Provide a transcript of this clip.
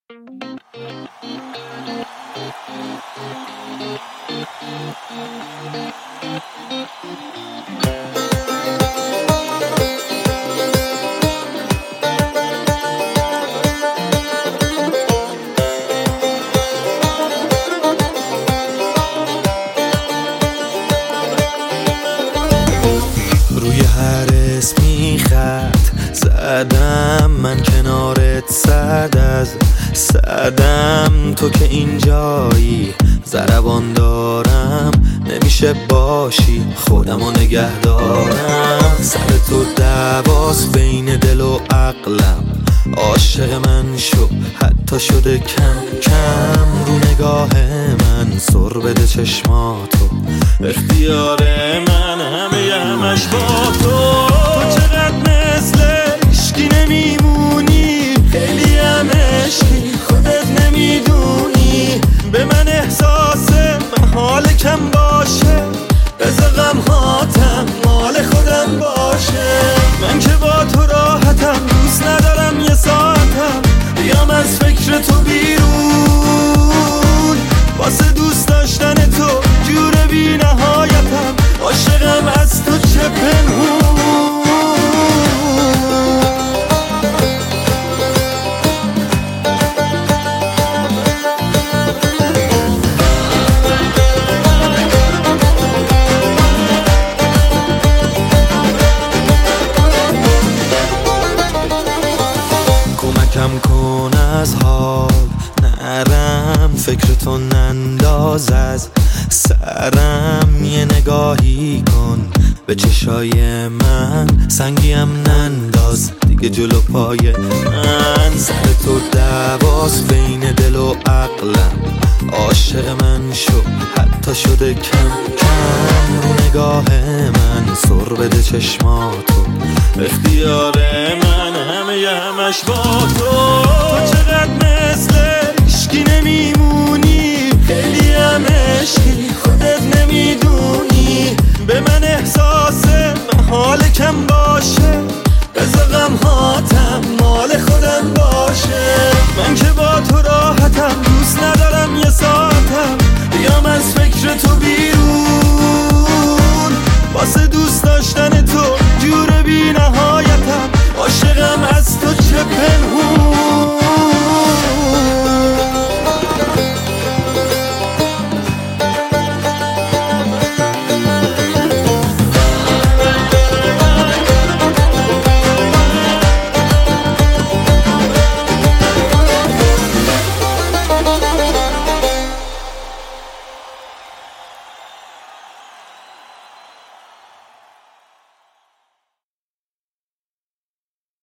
روی هر اسمی خط زدم، من کنارت سرد از سردم. تو که اینجایی ضربان دارم، نمیشه باشی خودمو نگه دارم. سر تو دعواست بین دل و عقلم، عاشق من شو حتی شده کم کم. رو نگاه من سر بده چشماتو، اختیار من همش با تو. تو چقدر مثل عشقی نمیمونی، خیلی هم عشقی خودت نمیدونی. به من احساس محال کم باشه، بذار غمهاتم مال خودم باشه. من که با تو راحتم، دوست ندارم یه ساعتم بیام از فکر تو بیرون. واسه دوست داشتن تو جور بی نهایتم، عاشقم از تو چه پنهون. کمکم کن از حال نرم، فکر تو ننداز از سرم. یه نگاهی کن به چشای من، سنگیم ننداز دیگه جلو پای من. سر تو دعواست بین دل و عقلم، عاشق من شو حتی شده کم کم. رو نگاه من سر بده چشماتو، اختیار من همش با تو. تو چقدر مثل عشقی نمیمونی، خیلی هم عشقی خودت نمیدونی. به من احساس محال کم باشه، بذار غمهاتم